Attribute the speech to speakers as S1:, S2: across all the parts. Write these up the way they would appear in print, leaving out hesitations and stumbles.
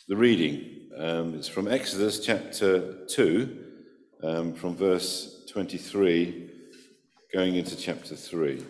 S1: The reading is from Exodus chapter 2, from verse 23, going into chapter 3.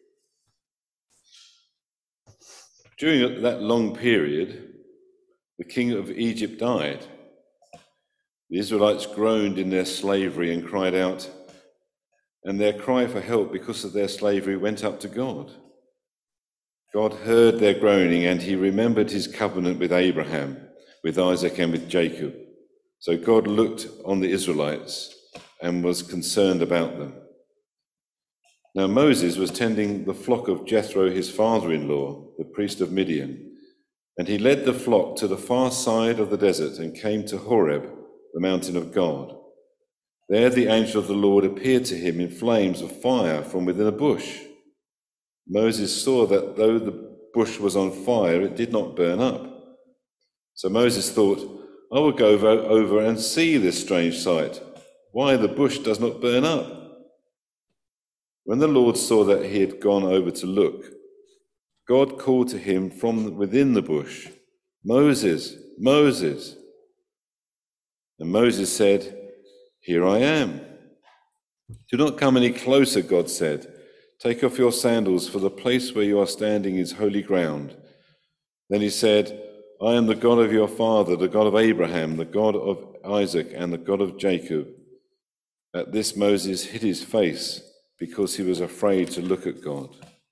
S1: During that long period, the king of Egypt died. The Israelites groaned in their slavery and cried out, and their cry for help because of their slavery went up to God. God heard their groaning, and he remembered his covenant with Abraham, with Isaac, and with Jacob. So God looked on the Israelites and was concerned about them. Now Moses was tending the flock of Jethro, his father-in-law, the priest of Midian, and he led the flock to the far side of the desert and came to Horeb, the mountain of God. There the angel of the Lord appeared to him in flames of fire from within a bush. Moses saw that though the bush was on fire, it did not burn up. So Moses thought, I will go over and see this strange sight, why the bush does not burn up. When the Lord saw that he had gone over to look, God called to him from within the bush, Moses, Moses. And Moses said, Here I am. Do not come any closer, God said. Take off your sandals, for the place where you are standing is holy ground. Then he said, I am the God of your father, the God of Abraham, the God of Isaac, and the God of Jacob. At this Moses hid his face because he was afraid to look at God.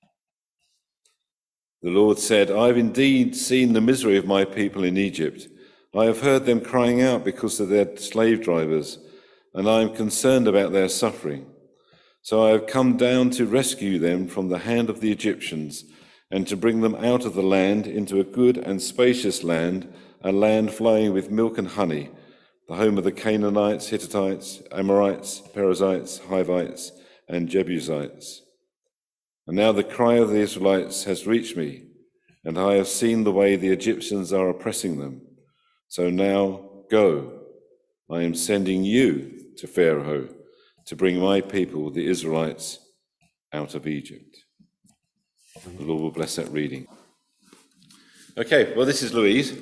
S1: The Lord said, I have indeed seen the misery of my people in Egypt. I have heard them crying out because of their slave drivers, and I am concerned about their suffering. So I have come down to rescue them from the hand of the Egyptians, and to bring them out of the land into a good and spacious land, a land flowing with milk and honey, the home of the Canaanites, Hittites, Amorites, Perizzites, Hivites, and Jebusites. And now the cry of the Israelites has reached me, and I have seen the way the Egyptians are oppressing them. So now go, I am sending you to Pharaoh to bring my people, the Israelites, out of Egypt. The Lord will bless that reading. Okay, well, this is Louise.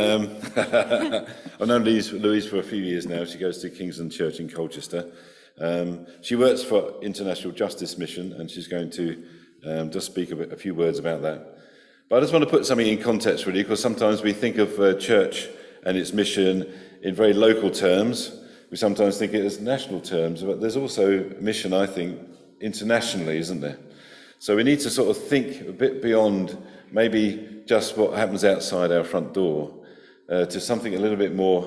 S1: I've known Louise for a few years now. She goes to Kingsland Church in Colchester. She works for International Justice Mission, and she's going to just speak a few words about that. But I just want to put something in context, really, because sometimes we think of church and its mission in very local terms. We sometimes think it as national terms, but there's also mission, I think, internationally, isn't there? So we need to sort of think a bit beyond maybe just what happens outside our front door to something a little bit more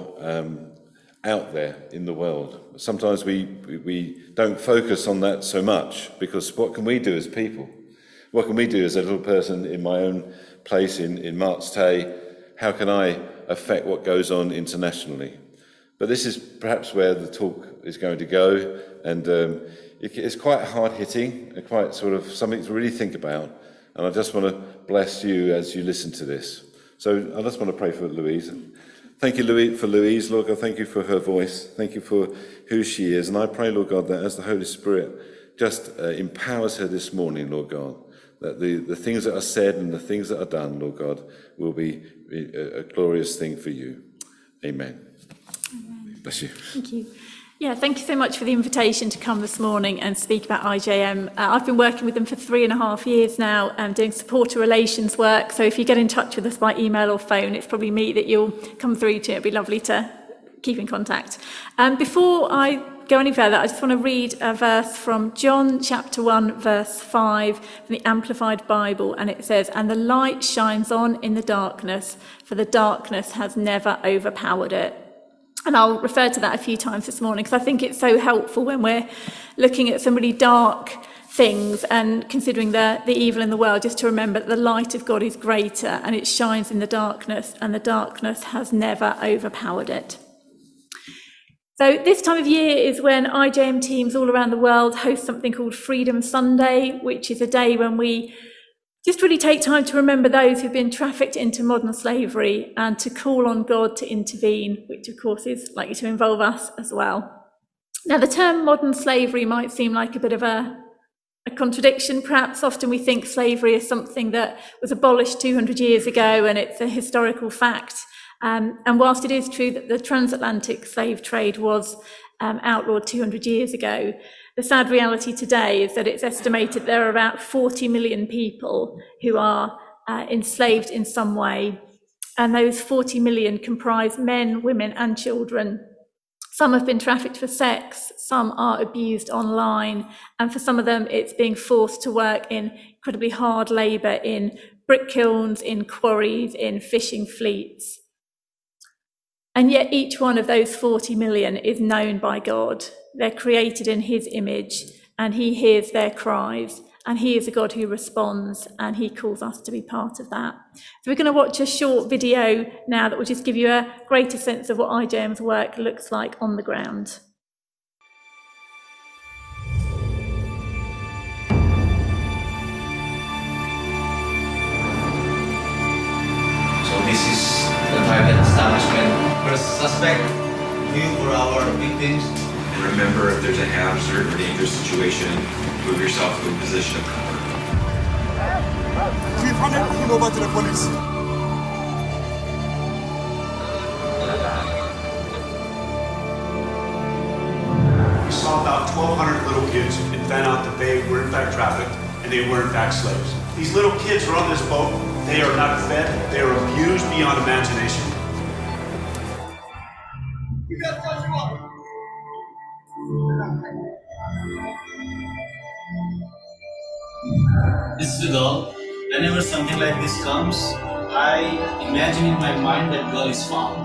S1: out there in the world. Sometimes we don't focus on that so much, because what can we do as people? What can we do as a little person in my own place in Marks Tay? How can I affect what goes on internationally? But this is perhaps where the talk is going to go, and it's quite hard-hitting and quite sort of something to really think about, and I just want to bless you as you listen to this. So I just want to pray for Louise. Thank you, Louise, Lord God, thank you for her voice, thank you for who she is, and I pray, Lord God, that as the Holy Spirit just empowers her this morning, Lord God, that the things that are said and the things that are done, Lord God, will be a glorious thing for you. Amen. Bless you.
S2: Thank you. Yeah, thank you so much for the invitation to come this morning and speak about IJM. I've been working with them for 3.5 years now, doing supporter relations work. So if you get in touch with us by email or phone, it's probably me that you'll come through to. It'd be lovely to keep in contact. Before I go any further, I just want to read a verse from John chapter 1, verse 5 from the Amplified Bible. And it says, "And the light shines on in the darkness, for the darkness has never overpowered it." And I'll refer to that a few times this morning because I think it's so helpful when we're looking at some really dark things and considering the evil in the world, just to remember that the light of God is greater and it shines in the darkness, and the darkness has never overpowered it. So this time of year is when IJM teams all around the world host something called Freedom Sunday, which is a day when we just really take time to remember those who've been trafficked into modern slavery and to call on God to intervene, which of course is likely to involve us as well. Now, the term modern slavery might seem like a bit of a contradiction. Perhaps often we think slavery is something that was abolished 200 years ago and it's a historical fact. And whilst it is true that the transatlantic slave trade was outlawed 200 years ago, the sad reality today is that it's estimated there are about 40 million people who are enslaved in some way. And those 40 million comprise men, women, and children. Some have been trafficked for sex, some are abused online, and for some of them it's being forced to work in incredibly hard labour in brick kilns, in quarries, in fishing fleets. And yet each one of those 40 million is known by God. They're created in his image, and he hears their cries, and he is a God who responds, and he calls us to be part of that. So we're going to watch a short video now that will just give you a greater sense of what IJM's work looks like on the ground.
S3: So this is the target establishment. First suspect, view for our victims.
S4: And remember, if there's a hazard or dangerous situation, move yourself to a position of cover.
S5: We've handed everything over to the police. We saw about 1,200 little kids and found out that they were in fact trafficked and they were in fact slaves. These little kids are on this boat. They are not fed. They are abused beyond imagination.
S3: This is the girl. Whenever something like this comes, I imagine in my mind that girl is found.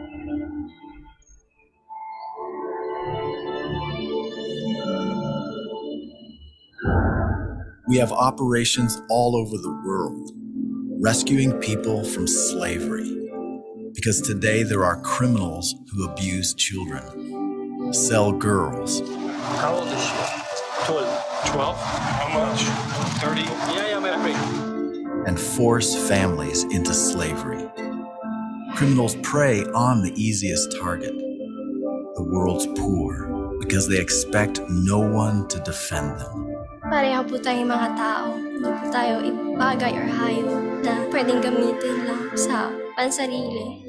S6: We have operations all over the world, rescuing people from slavery. Because today there are criminals who abuse children, sell girls.
S7: How old is she? 12. How much? 30? Yeah, man, great.
S6: And force families into slavery. Criminals prey on the easiest target, the world's poor, because they expect no one to defend them.
S8: Pareho po tayong mga tao. Hindi po tayo ibagay or hayop na pwedeng gamitin lang sa pansarili.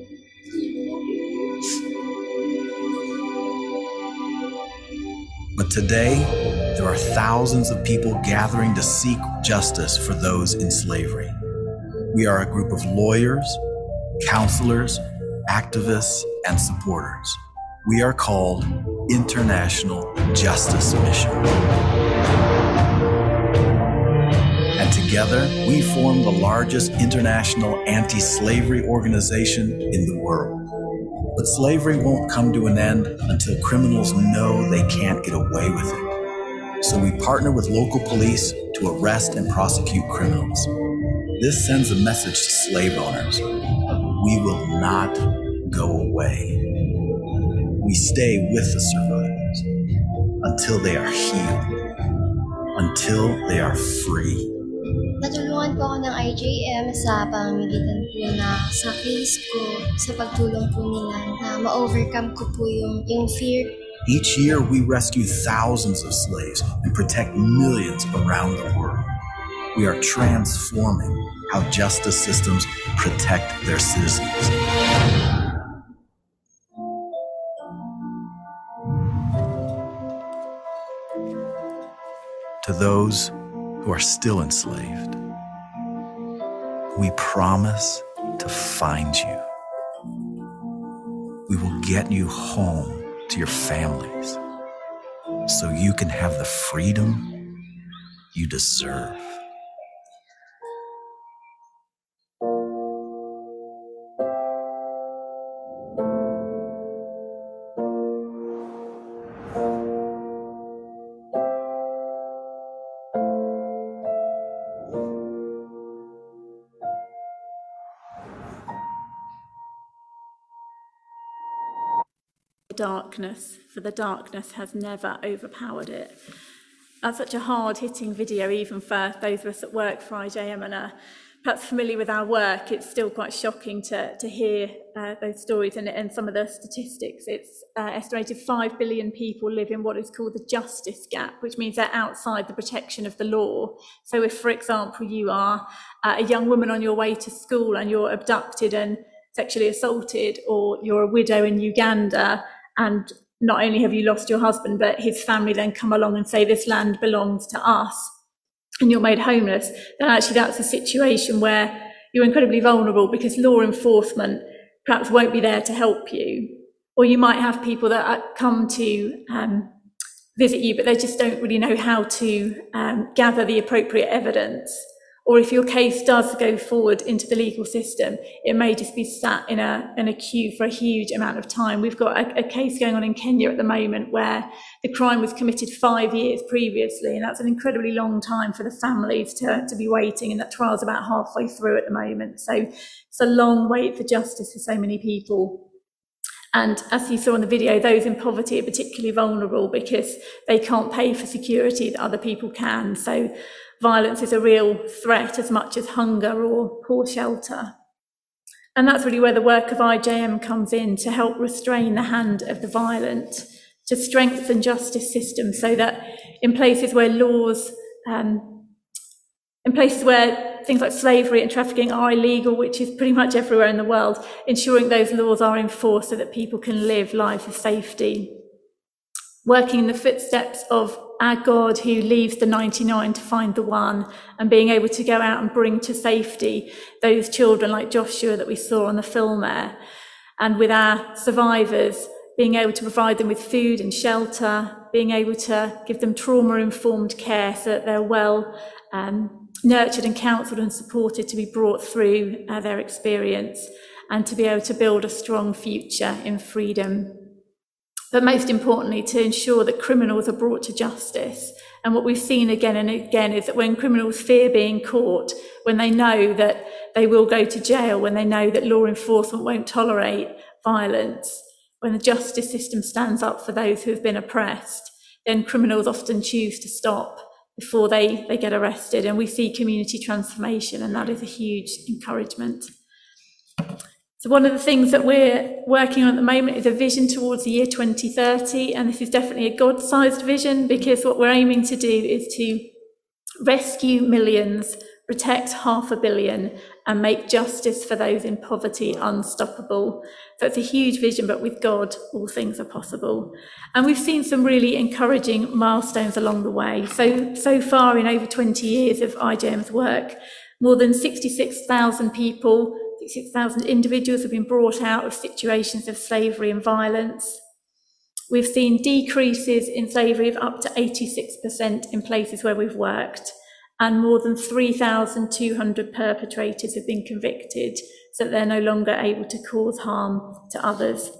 S6: But today, there are thousands of people gathering to seek justice for those in slavery. We are a group of lawyers, counselors, activists, and supporters. We are called International Justice Mission. And together, we form the largest international anti-slavery organization in the world. But slavery won't come to an end until criminals know they can't get away with it. So we partner with local police to arrest and prosecute criminals. This sends a message to slave owners. We will not go away. We stay with the survivors until they are healed, until they are free.
S8: Natulungan po ako ng IJM sa pamamagitan po na sa case ko, sa pagtulong po nila na ma-overcome ko po yung fear.
S6: Each year, we rescue thousands of slaves and protect millions around the world. We are transforming how justice systems protect their citizens. To those who are still enslaved, we promise to find you. We will get you home to your families so you can have the freedom you deserve.
S2: Darkness, for the darkness has never overpowered it. That's such a hard-hitting video, even for those of us that work for IJM and are perhaps familiar with our work. It's still quite shocking to hear those stories and some of the statistics. It's estimated 5 billion people live in what is called the justice gap, which means they're outside the protection of the law. So if, for example, you are a young woman on your way to school and you're abducted and sexually assaulted, or you're a widow in Uganda, and not only have you lost your husband, but his family then come along and say this land belongs to us, and you're made homeless, then actually that's a situation where you're incredibly vulnerable, because law enforcement perhaps won't be there to help you. Or you might have people that come to visit you, but they just don't really know how to gather the appropriate evidence. Or if your case does go forward into the legal system, it may just be sat in a queue for a huge amount of time. We've got a case going on in Kenya at the moment where the crime was committed 5 years previously, and that's an incredibly long time for the families to be waiting, and that trial's about halfway through at the moment. So it's a long wait for justice for so many people. And as you saw in the video, those in poverty are particularly vulnerable because they can't pay for security that other people can. So violence is a real threat as much as hunger or poor shelter. And that's really where the work of IJM comes in, to help restrain the hand of the violent, to strengthen justice systems so that in places where laws, in places where things like slavery and trafficking are illegal, which is pretty much everywhere in the world, ensuring those laws are enforced so that people can live lives of safety. Working in the footsteps of our God, who leaves the 99 to find the one, and being able to go out and bring to safety those children like Joshua that we saw on the film there. And with our survivors, being able to provide them with food and shelter, being able to give them trauma-informed care so that they're well nurtured and counselled and supported to be brought through their experience, and to be able to build a strong future in freedom. But most importantly, to ensure that criminals are brought to justice. And what we've seen again and again is that when criminals fear being caught, when they know that they will go to jail, when they know that law enforcement won't tolerate violence, when the justice system stands up for those who have been oppressed, then criminals often choose to stop before they get arrested. And we see community transformation, and that is a huge encouragement. So one of the things that we're working on at the moment is a vision towards the year 2030, and this is definitely a God-sized vision, because what we're aiming to do is to rescue millions, protect 500 million, and make justice for those in poverty unstoppable. So it's a huge vision, but with God, all things are possible. And we've seen some really encouraging milestones along the way. So far, in over 20 years of IJM's work, more than 66,000 people, 66,000 individuals have been brought out of situations of slavery and violence. We've seen decreases in slavery of up to 86% in places where we've worked, and more than 3,200 perpetrators have been convicted, so that they're no longer able to cause harm to others.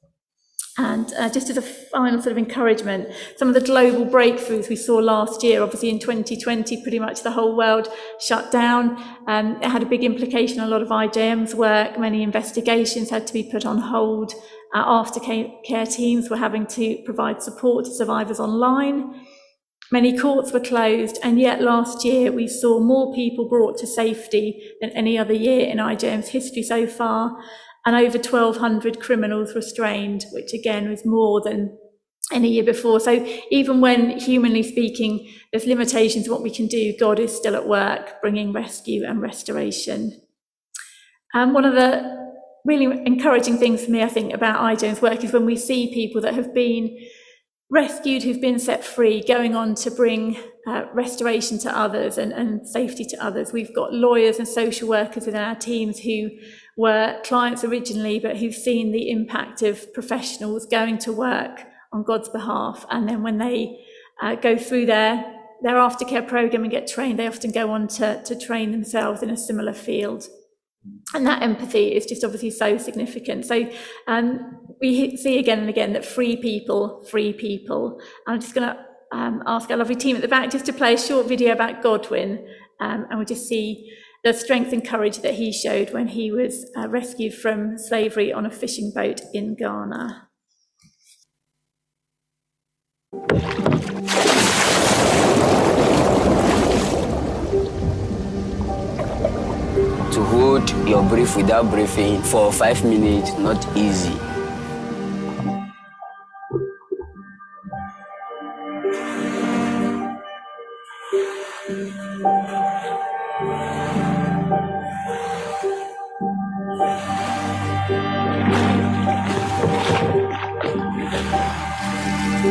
S2: And just as a final sort of encouragement, some of the global breakthroughs we saw last year, obviously in 2020, pretty much the whole world shut down. It had a big implication on a lot of IJM's work. Many investigations had to be put on hold. Aftercare teams were having to provide support to survivors online. Many courts were closed, and yet last year we saw more people brought to safety than any other year in IJM's history so far, and over 1,200 criminals restrained, which again was more than any year before. So even when, humanly speaking, there's limitations of what we can do, God is still at work, bringing rescue and restoration. One of the really encouraging things for me, I think, about IJM's work is when we see people that have been rescued, who've been set free, going on to bring restoration to others and safety to others. We've got lawyers and social workers in our teams who were clients originally, but who've seen the impact of professionals going to work on God's behalf. And then when they go through their aftercare program and get trained, they often go on to train themselves in a similar field. And that empathy is just obviously so significant. So we see again and again that free people. I'm just going to ask our lovely team at the back just to play a short video about Godwin, and we'll just see the strength and courage that he showed when he was rescued from slavery on a fishing boat in Ghana.
S9: To hold your breath without breathing for 5 minutes, not easy.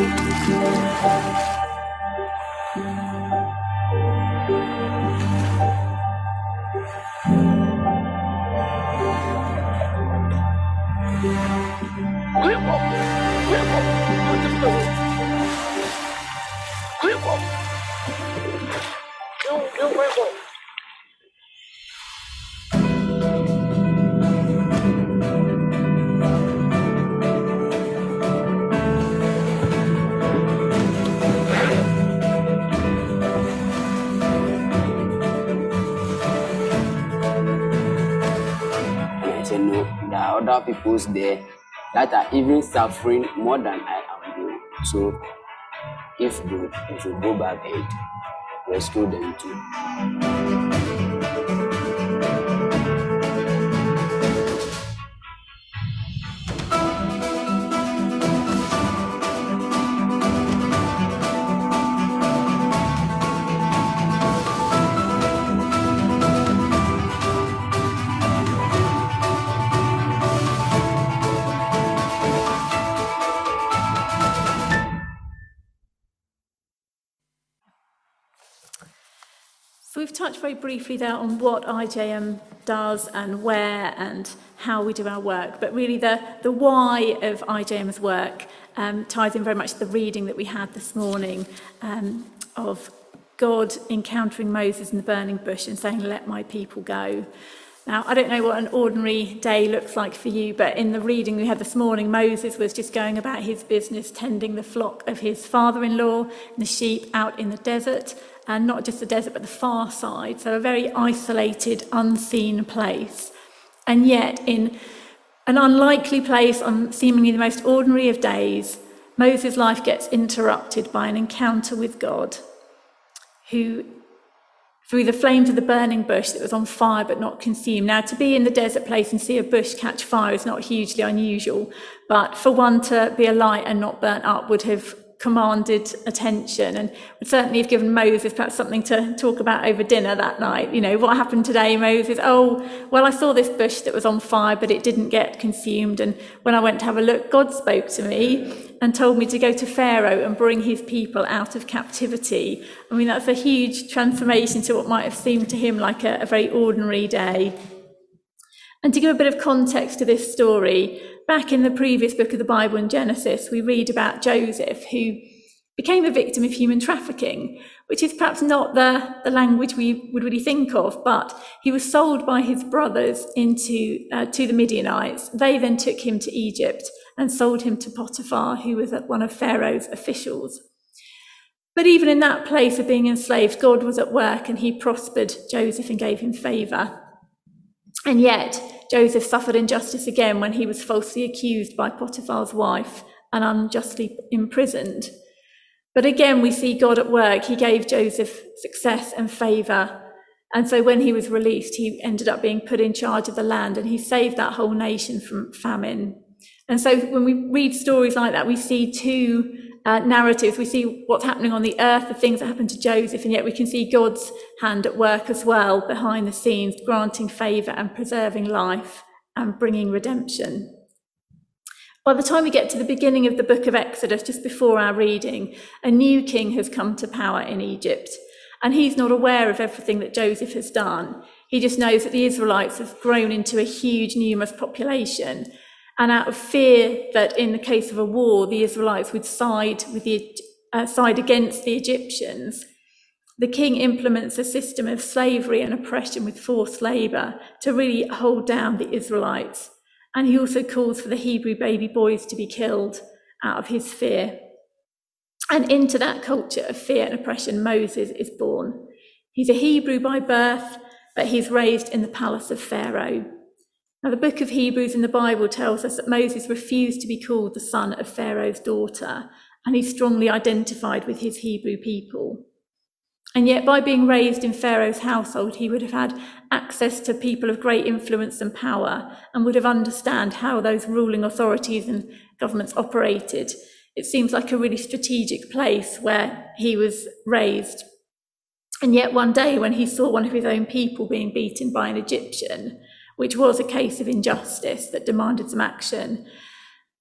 S9: No, there are other peoples there that are even suffering more than I am doing. So if you go back and rescue them too.
S2: So we've touched very briefly there on what IJM does and where and how we do our work, but really the why of IJM's work ties in very much to the reading that we had this morning of God encountering Moses in the burning bush and saying, "Let my people go." Now, I don't know what an ordinary day looks like for you, but in the reading we had this morning, Moses was just going about his business, tending the flock of his father-in-law and the sheep out in the desert, and not just the desert, but the far side, so a very isolated, unseen place. And yet, in an unlikely place on seemingly the most ordinary of days, Moses' life gets interrupted by an encounter with God, who, through the flames of the burning bush that was on fire but not consumed. Now, to be in the desert place and see a bush catch fire is not hugely unusual, but for one to be alight and not burnt up would have commanded attention, and would certainly have given Moses perhaps something to talk about over dinner that night. You know, what happened today, Moses? Oh, well, I saw this bush that was on fire, but it didn't get consumed. And when I went to have a look, God spoke to me and told me to go to Pharaoh and bring his people out of captivity. I mean, that's a huge transformation to what might have seemed to him like a very ordinary day. And to give a bit of context to this story, back in the previous book of the Bible in Genesis, we read about Joseph, who became a victim of human trafficking, which is perhaps not the language we would really think of, but he was sold by his brothers into to the Midianites. They then took him to Egypt and sold him to Potiphar, who was one of Pharaoh's officials. But even in that place of being enslaved, God was at work and he prospered Joseph and gave him favour. And yet, Joseph suffered injustice again when he was falsely accused by Potiphar's wife and unjustly imprisoned. But again, we see God at work. He gave Joseph success and favour. And so when he was released, he ended up being put in charge of the land, and he saved that whole nation from famine. And so when we read stories like that, we see two narratives. We see what's happening on the earth, the things that happened to Joseph, and yet we can see God's hand at work as well behind the scenes, granting favour and preserving life and bringing redemption. By the time we get to the beginning of the book of Exodus, just before our reading, a new king has come to power in Egypt, and he's not aware of everything that Joseph has done. He just knows that the Israelites have grown into a huge, numerous population, and out of fear that in the case of a war, the Israelites would side against the Egyptians, the king implements a system of slavery and oppression with forced labour to really hold down the Israelites. And he also calls for the Hebrew baby boys to be killed out of his fear. And into that culture of fear and oppression, Moses is born. He's a Hebrew by birth, but he's raised in the palace of Pharaoh. Now, the book of Hebrews in the Bible tells us that Moses refused to be called the son of Pharaoh's daughter, and he's strongly identified with his Hebrew people. And yet, by being raised in Pharaoh's household, he would have had access to people of great influence and power, and would have understood how those ruling authorities and governments operated. It seems like a really strategic place where he was raised. And yet one day, when he saw one of his own people being beaten by an Egyptian, which was a case of injustice that demanded some action,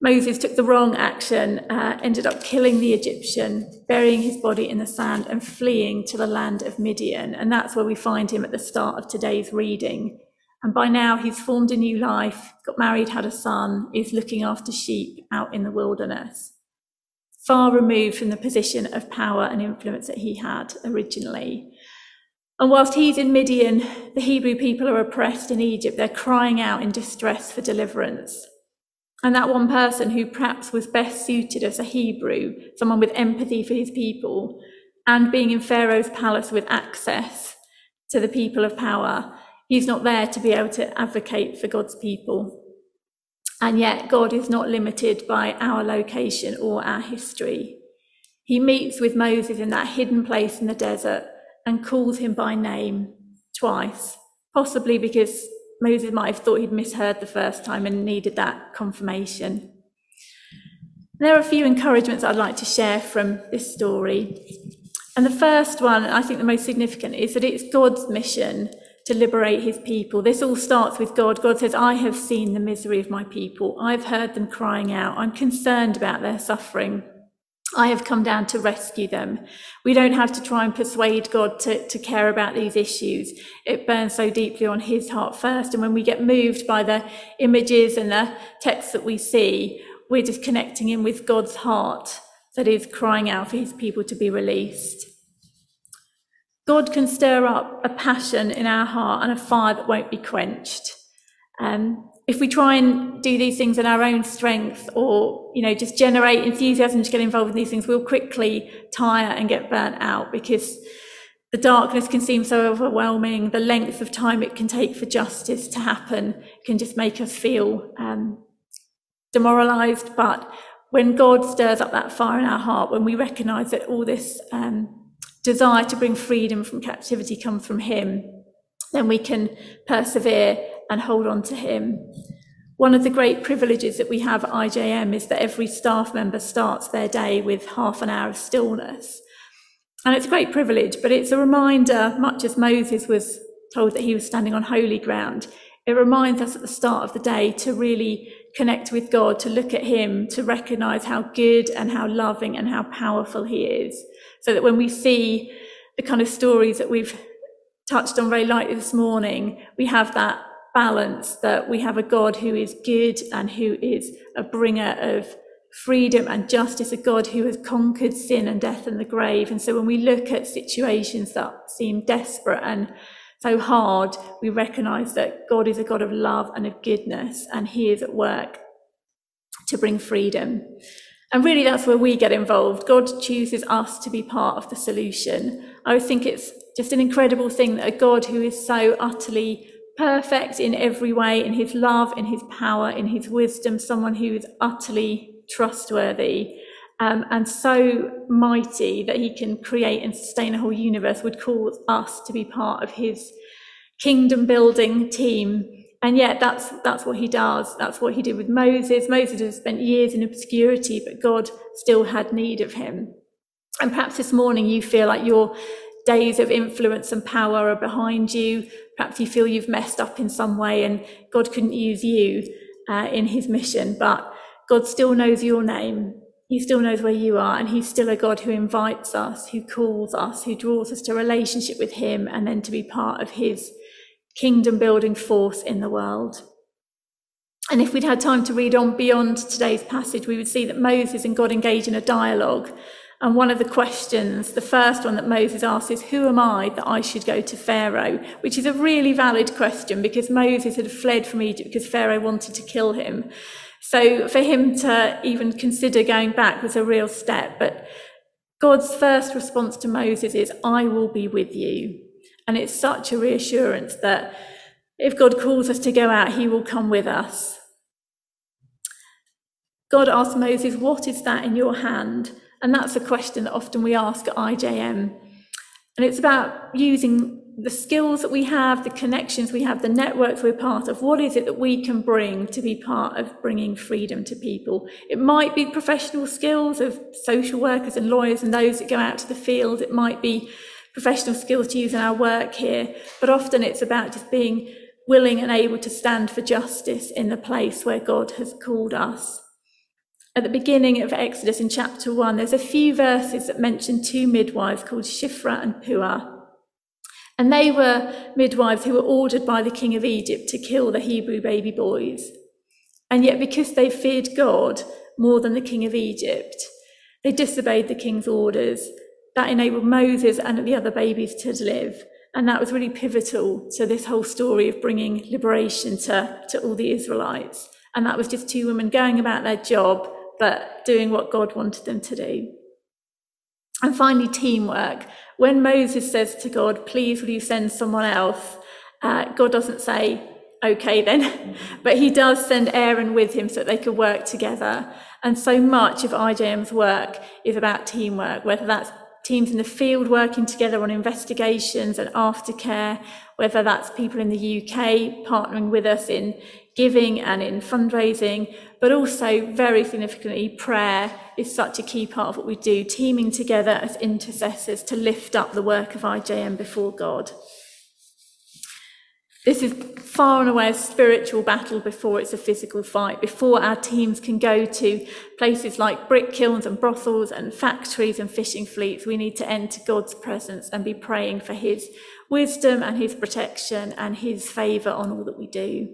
S2: Moses took the wrong action, ended up killing the Egyptian, burying his body in the sand and fleeing to the land of Midian. And that's where we find him at the start of today's reading. And by now he's formed a new life, got married, had a son, is looking after sheep out in the wilderness, far removed from the position of power and influence that he had originally. And whilst he's in Midian, the Hebrew people are oppressed in Egypt. They're crying out in distress for deliverance. And that one person who perhaps was best suited as a Hebrew, someone with empathy for his people, and being in Pharaoh's palace with access to the people of power, he's not there to be able to advocate for God's people. And yet God is not limited by our location or our history. He meets with Moses in that hidden place in the desert and calls him by name twice, possibly because Moses might have thought he'd misheard the first time and needed that confirmation. There are a few encouragements I'd like to share from this story. And the first one, I think the most significant, is that it's God's mission to liberate his people. This all starts with God. God says, I have seen the misery of my people. I've heard them crying out. I'm concerned about their suffering. I have come down to rescue them. We don't have to try and persuade God to care about these issues. It burns so deeply on his heart first. And when we get moved by the images and the texts that we see, we're just connecting in with God's heart that is crying out for his people to be released. God can stir up a passion in our heart and a fire that won't be quenched. If we try and do these things in our own strength or, just generate enthusiasm to get involved in these things, we'll quickly tire and get burnt out because the darkness can seem so overwhelming. The length of time it can take for justice to happen can just make us feel demoralized. But when God stirs up that fire in our heart, when we recognize that all this desire to bring freedom from captivity comes from him, then we can persevere and hold on to him. One of the great privileges that we have at IJM is that every staff member starts their day with half an hour of stillness. And it's a great privilege, but it's a reminder, much as Moses was told that he was standing on holy ground, it reminds us at the start of the day to really connect with God, to look at him, to recognize how good and how loving and how powerful he is. So that when we see the kind of stories that we've touched on very lightly this morning, we have that balance, that we have a God who is good and who is a bringer of freedom and justice, a God who has conquered sin and death and the grave. And so when we look at situations that seem desperate and so hard, we recognize that God is a God of love and of goodness, and he is at work to bring freedom. And really that's where we get involved. God chooses us to be part of the solution. I think it's just an incredible thing that a God who is so utterly perfect in every way, in his love, in his power, in his wisdom, someone who is utterly trustworthy and so mighty that he can create and sustain a whole universe, would call us to be part of his kingdom building team. And yet that's what he does. That's what he did with Moses. Moses has spent years in obscurity, but God still had need of him. And perhaps this morning you feel like your days of influence and power are behind you. Perhaps you feel you've messed up in some way and God couldn't use you in his mission, but God still knows your name. He still knows where you are, and he's still a God who invites us, who calls us, who draws us to relationship with him and then to be part of his kingdom building force in the world. And if we'd had time to read on beyond today's passage, we would see that Moses and God engage in a dialogue. And one of the questions, the first one that Moses asks, is, who am I that I should go to Pharaoh? Which is a really valid question because Moses had fled from Egypt because Pharaoh wanted to kill him. So for him to even consider going back was a real step. But God's first response to Moses is, I will be with you. And it's such a reassurance that if God calls us to go out, he will come with us. God asked Moses, what is that in your hand? And that's a question that often we ask at IJM. And it's about using the skills that we have, the connections we have, the networks we're part of. What is it that we can bring to be part of bringing freedom to people? It might be professional skills of social workers and lawyers and those that go out to the field. It might be professional skills to use in our work here. But often it's about just being willing and able to stand for justice in the place where God has called us. at the beginning of Exodus in chapter 1, there's a few verses that mention two midwives called Shiphrah and Puah. And they were midwives who were ordered by the king of Egypt to kill the Hebrew baby boys. And yet, because they feared God more than the king of Egypt, they disobeyed the king's orders. That enabled Moses and the other babies to live. And that was really pivotal to this whole story of bringing liberation to all the Israelites. And that was just two women going about their job, but doing what God wanted them to do. And finally, teamwork. When Moses says to God, please, will you send someone else? God doesn't say, okay then, but he does send Aaron with him so that they could work together. And so much of IJM's work is about teamwork, whether that's teams in the field working together on investigations and aftercare, whether that's people in the UK partnering with us in giving and in fundraising, but also very significantly, prayer is such a key part of what we do, teaming together as intercessors to lift up the work of IJM before God. This is far and away a spiritual battle before it's a physical fight, before our teams can go to places like brick kilns and brothels and factories and fishing fleets. We need to enter God's presence and be praying for his wisdom and his protection and his favour on all that we do.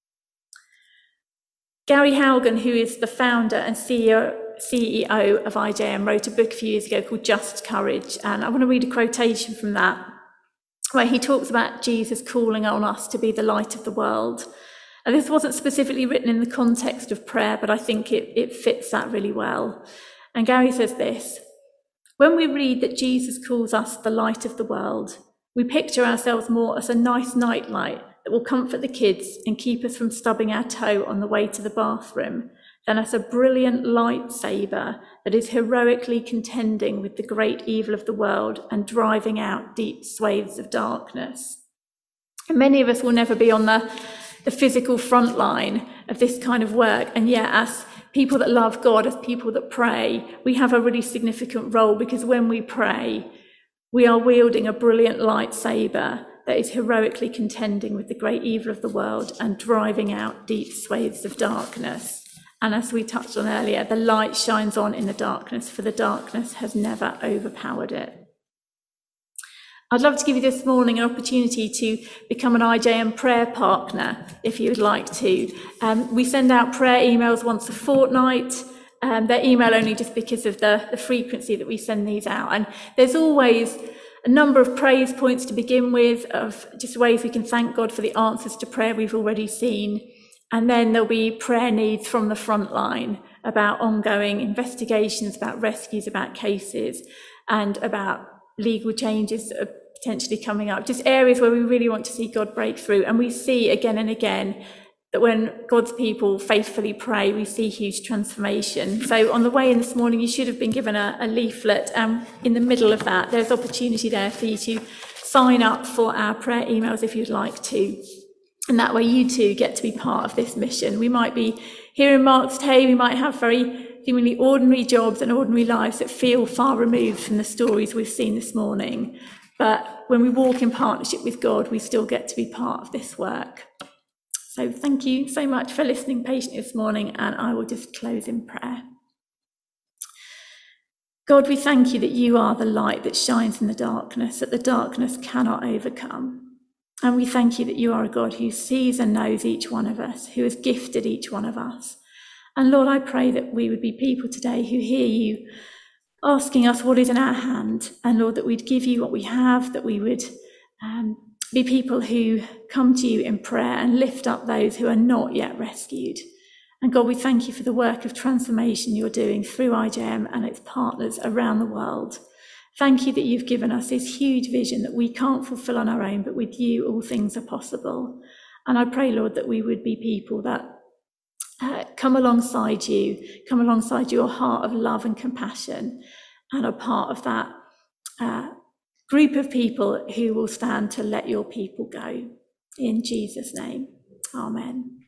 S2: Gary Haugen, who is the founder and CEO of IJM, wrote a book a few years ago called Just Courage. And I want to read a quotation from that, where he talks about Jesus calling on us to be the light of the world. And this wasn't specifically written in the context of prayer, but I think it fits that really well. And Gary says this: when we read that Jesus calls us the light of the world, we picture ourselves more as a nice nightlight that will comfort the kids and keep us from stubbing our toe on the way to the bathroom, than as a brilliant lightsaber that is heroically contending with the great evil of the world and driving out deep swathes of darkness. And many of us will never be on the physical front line of this kind of work, and yet as people that love God, as people that pray, we have a really significant role, because when we pray, we are wielding a brilliant lightsaber that is heroically contending with the great evil of the world and driving out deep swathes of darkness. And as we touched on earlier, the light shines on in the darkness, for the darkness has never overpowered it. I'd love to give you this morning an opportunity to become an IJM prayer partner, if you would like to. We send out prayer emails once a fortnight. They're email only just because of the frequency that we send these out. And there's always a number of praise points to begin with, of just ways we can thank God for the answers to prayer we've already seen. And then there'll be prayer needs from the front line about ongoing investigations, about rescues, about cases, and about legal changes that are potentially coming up. Just areas where we really want to see God break through. And we see again and again that when God's people faithfully pray, we see huge transformation. So on the way in this morning, you should have been given a leaflet. In the middle of that, there's opportunity there for you to sign up for our prayer emails if you'd like to. And that way you too get to be part of this mission. We might be here in Marks Tay, we might have very seemingly ordinary jobs and ordinary lives that feel far removed from the stories we've seen this morning. But when we walk in partnership with God, we still get to be part of this work. So thank you so much for listening patiently this morning, and I will just close in prayer. God, we thank you that you are the light that shines in the darkness, that the darkness cannot overcome. And we thank you that you are a God who sees and knows each one of us, who has gifted each one of us. And Lord, I pray that we would be people today who hear you asking us what is in our hand. And Lord, that we'd give you what we have, that we would be people who come to you in prayer and lift up those who are not yet rescued. And God, we thank you for the work of transformation you're doing through IJM and its partners around the world. Thank you that you've given us this huge vision that we can't fulfill on our own, but with you all things are possible. And I pray, Lord, that we would be people that come alongside your heart of love and compassion, and are part of that group of people who will stand to let your people go. In Jesus' name, amen.